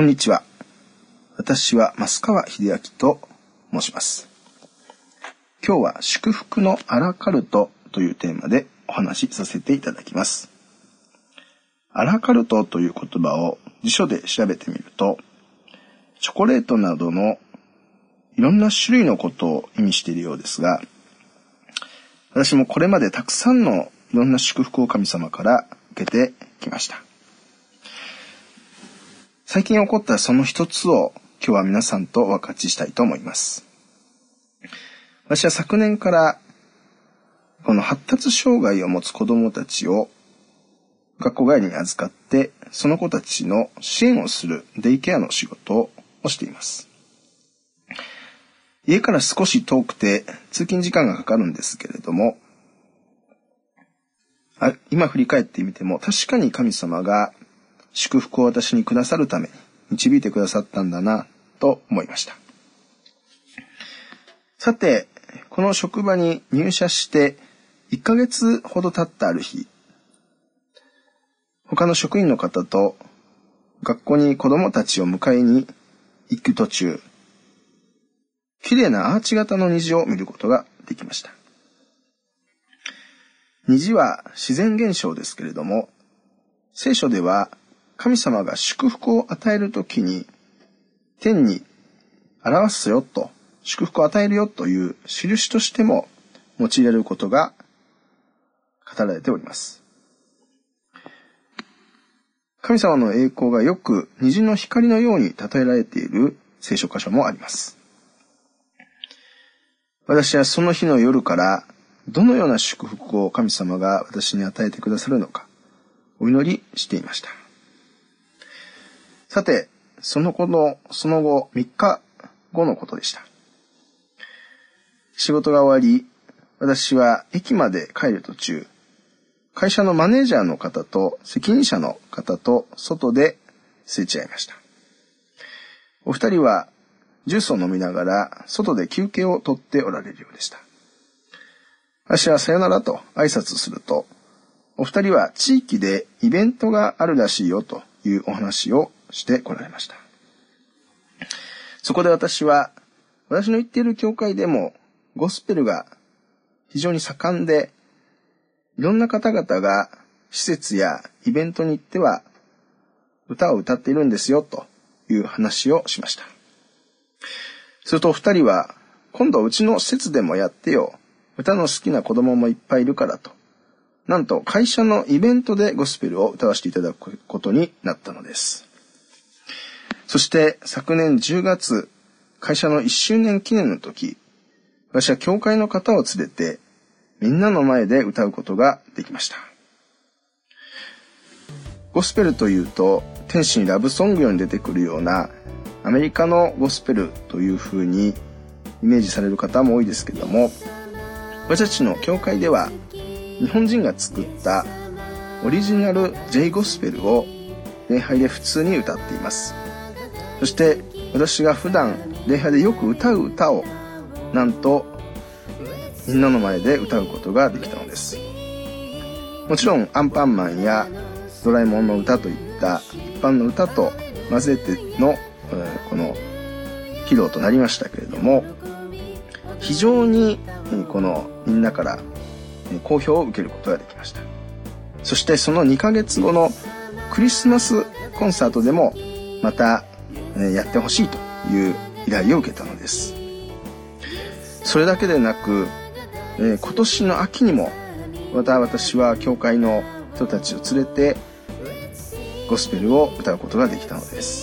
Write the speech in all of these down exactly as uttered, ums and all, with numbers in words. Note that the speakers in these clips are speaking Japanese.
こんにちは。私は増川秀明と申します。今日は祝福のアラカルトというテーマでお話しさせていただきます。アラカルトという言葉を辞書で調べてみると、チョコレートなどのいろんな種類のことを意味しているようですが、私もこれまでたくさんのいろんな祝福を神様から受けてきました。最近起こったその一つを今日は皆さんとお分かちしたいと思います。私は昨年からこの発達障害を持つ子どもたちを学校帰りに預かってその子たちの支援をするデイケアの仕事をしています。家から少し遠くて通勤時間がかかるんですけれども、あ今振り返ってみても確かに神様が祝福を私にくださるために導いてくださったんだなと思いました。さて、この職場に入社していっかげつほど経ったある日、他の職員の方と学校に子供たちを迎えに行く途中、綺麗なアーチ型の虹を見ることができました。虹は自然現象ですけれども、聖書では神様が祝福を与えるときに天に表すよと、祝福を与えるよという印としても用いられることが語られております。神様の栄光がよく虹の光のように例えられている聖書箇所もあります。私はその日の夜からどのような祝福を神様が私に与えてくださるのかお祈りしていました。さて、その後の、その後みっかごのことでした。仕事が終わり、私は駅まで帰る途中、会社のマネージャーの方と責任者の方と外ですれ違いました。お二人はジュースを飲みながら外で休憩をとっておられるようでした。私はさよならと挨拶すると、お二人は地域でイベントがあるらしいよというお話をしてこられました。そこで私は、私の行っている教会でもゴスペルが非常に盛んで、いろんな方々が施設やイベントに行っては歌を歌っているんですよという話をしました。するとお二人は、今度うちの施設でもやってよ。歌の好きな子供もいっぱいいるからと。なんと会社のイベントでゴスペルを歌わせていただくことになったのです。そして昨年じゅうがつ、会社のいっしゅうねん記念の時、私は教会の方を連れてみんなの前で歌うことができました。ゴスペルというと天使にラブソングように出てくるようなアメリカのゴスペルというふうにイメージされる方も多いですけれども、私たちの教会では日本人が作ったオリジナル J ゴスペルを礼拝で普通に歌っています。そして私が普段礼拝でよく歌う歌をなんとみんなの前で歌うことができたのです。もちろんアンパンマンやドラえもんの歌といった一般の歌と混ぜてのこの披露となりましたけれども、非常にこのみんなから好評を受けることができました。そしてそのにかげつごのクリスマスコンサートでもまたやってほしいという依頼を受けたのです。それだけでなく、今年の秋にもまた私は教会の人たちを連れてゴスペルを歌うことができたのです。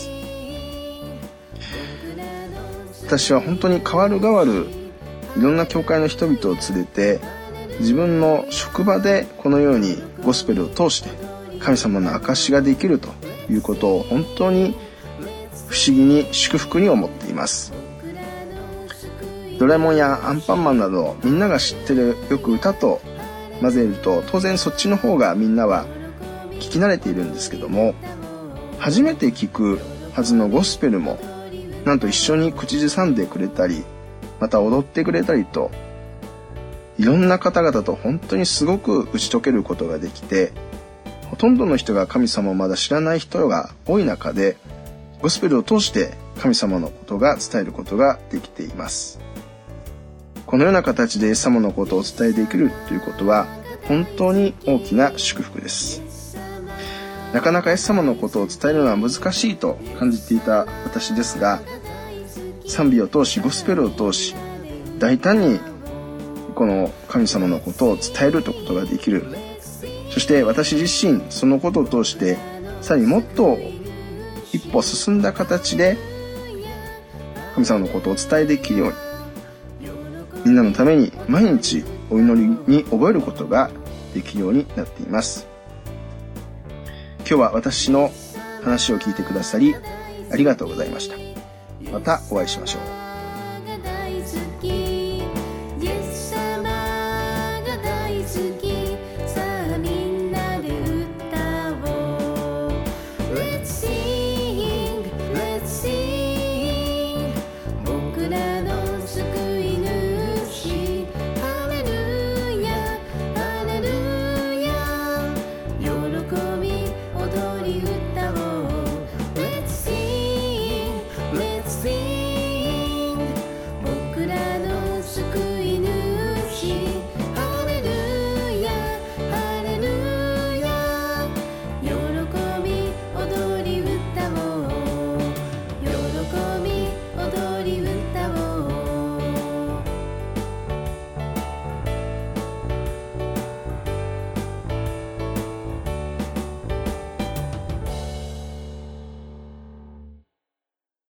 私は本当に変わる変わるいろんな教会の人々を連れて自分の職場でこのようにゴスペルを通して神様の証しができるということを本当に不思議に祝福に思っています。ドラえもんやアンパンマンなどみんなが知ってるよく歌と混ぜると当然そっちの方がみんなは聞き慣れているんですけども、初めて聞くはずのゴスペルもなんと一緒に口ずさんでくれたりまた踊ってくれたりといろんな方々と本当にすごく打ち解けることができて、ほとんどの人が神様をまだ知らない人が多い中でゴスペルを通して神様のことが伝えることができています。このような形でイエス様のことをお伝えできるということは本当に大きな祝福です。なかなかイエス様のことを伝えるのは難しいと感じていた私ですが、賛美を通しゴスペルを通し大胆にこの神様のことを伝えるということができる。そして私自身そのことを通してさらにもっと一歩進んだ形で神様のことをお伝えできるように、みんなのために毎日お祈りに覚えることができるようになっています。今日は私の話を聞いてくださりありがとうございました。またお会いしましょう。